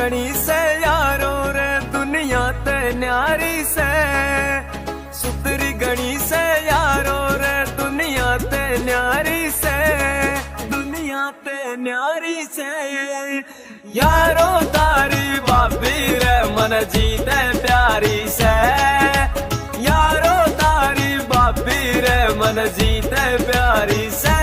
गणी से यारो रे दुनिया ते न्यारी से, सुतरी गणी से यारो रे दुनिया ते न्यारी से, दुनिया ते न्यारी से। यारो तारी बाबी रे मन जीते प्यारी से, यारो तारी बाबी रे मन जीते प्यारी से।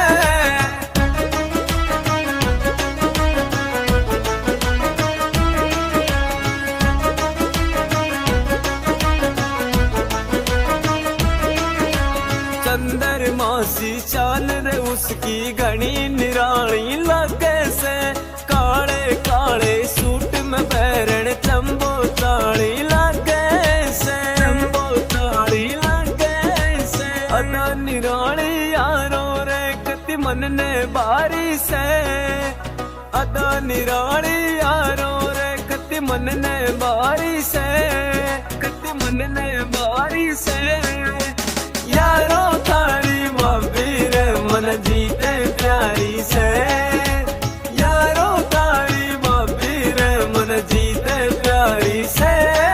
चंद्रमा सी चाल रे उसकी घनी निराली लागे से, काले काले सूट में बैरण चंबो ताली लागे से, चंबो ताली लागे से। अदा निराली यारो रे कति मन ने बारी से, अदा निराली यारो रे कति मन ने बारी से, कति मन ने बारी से। यारो तारी बाबी रे मन जीते प्यारी से, यारो तारी बाबी रे मन जीते प्यारी से।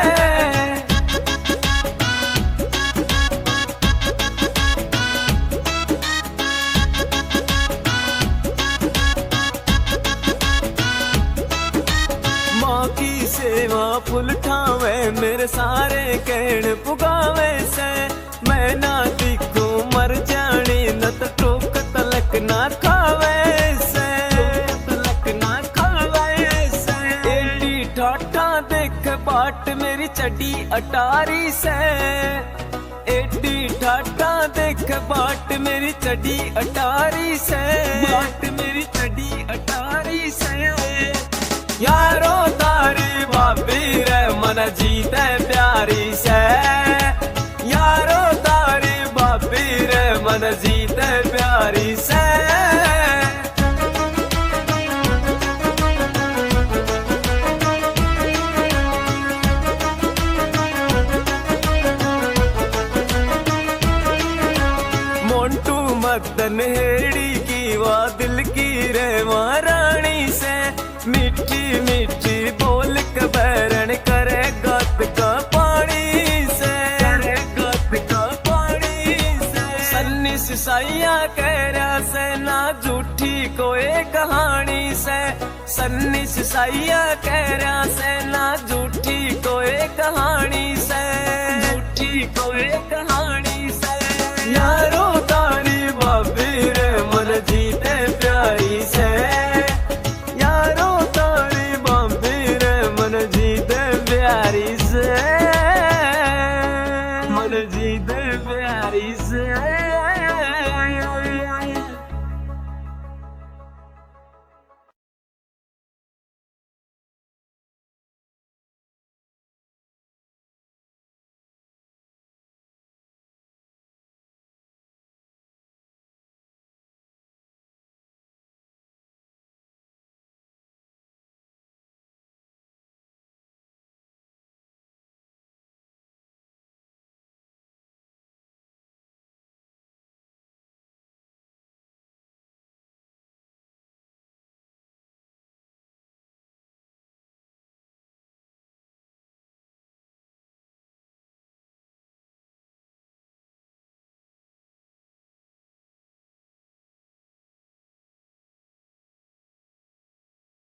माँ की सेवा फुल ठावे मेरे सारे कहण पुगावे से, मैं ना दिखूं मर जानी न तो टोक तलक ना खावे से, तलक ना खावे से। एडी ठाठा देख बाट मेरी चढ़ी अटारी से, एडी ठाठा देख बाट मेरी चढ़ी अटारी से, बाट मेरी चढ़ी अटारी से। यारो तारी बाबी रे मन जीते प्यारी से, यारो तारी बाबी रे मन जीते प्यारी से। मोंटू मदन हेड़ी की वा दिल की रे महारानी से, मीठी मीठी बोल के बैरण करे गत का पानी से, करे गत का पानी से। सन्नी सिसाइया कह रहा से ना झूठी कोई कहानी से, सन्नी सिसाइया कह रहा से ना झूठी कोई कहानी से, झूठी कोई कहानी से। यारो तारी बाबी रे मन जीते प्यारी से, यारो तारी बाबी रे मन जीते प्यारी से, मन जीते प्यारी से।